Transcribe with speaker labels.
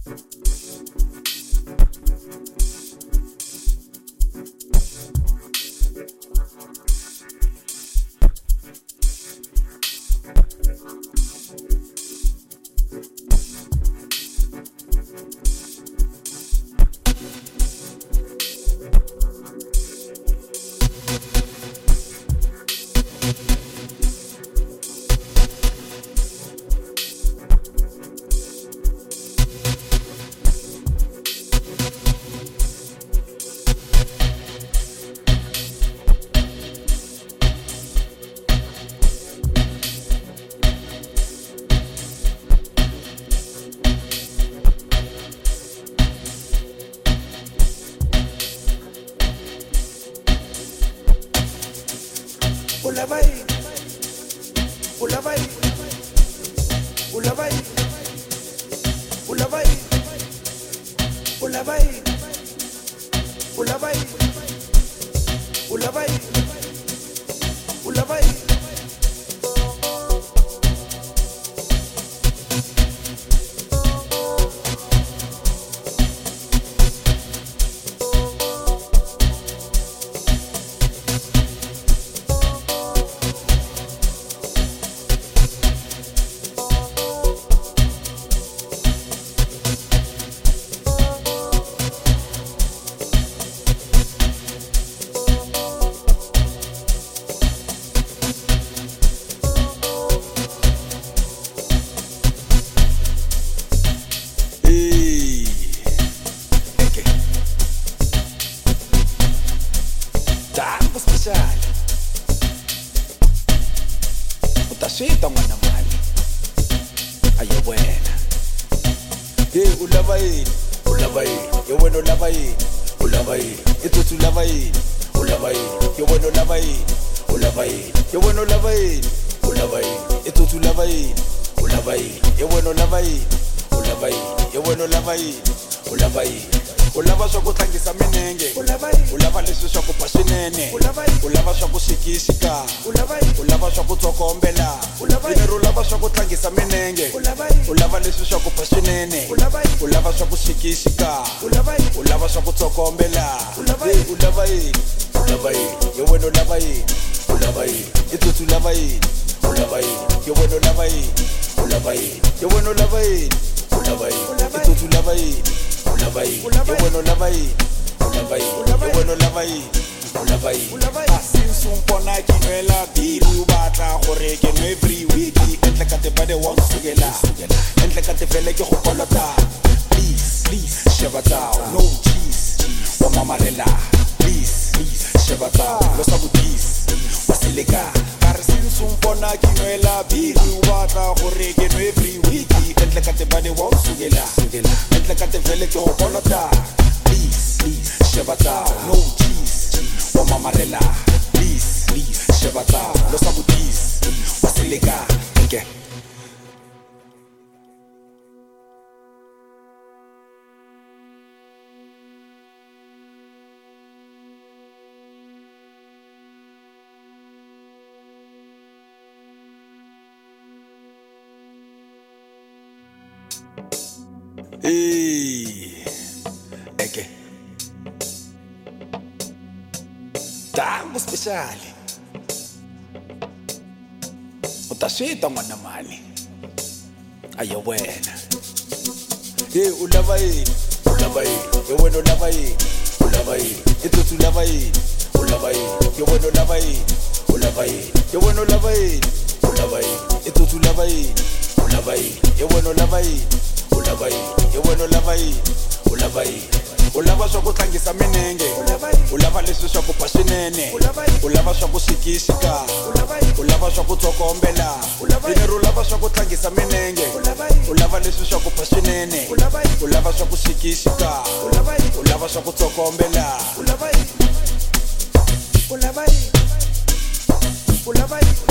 Speaker 1: Tango speciali. Utaswita mwana mali. Aye wena. Ulava yini? Ulava yini? Wena ulava yini? Ulava yini? Itutu ulava yini? Ulava yini? Wena ulava yini? Ulava yini? Wena ulava yini? Ulava yini? Itutu ulava yini? Ulava yini? Wena ulava yini? Ulava yini? Wena ulava yini? Ulava yini? Ulava swa ku tlangisa minenge, ulava leswi swa ku ba swinene, ulava swa ku sikisika, ulava swa ku tsokombela, dinero ulava swa ku tlangisa minenge, ulava leswi swa ku ba swinene, ulava swa ku sikisika, ulava swa ku tsokombela, ulava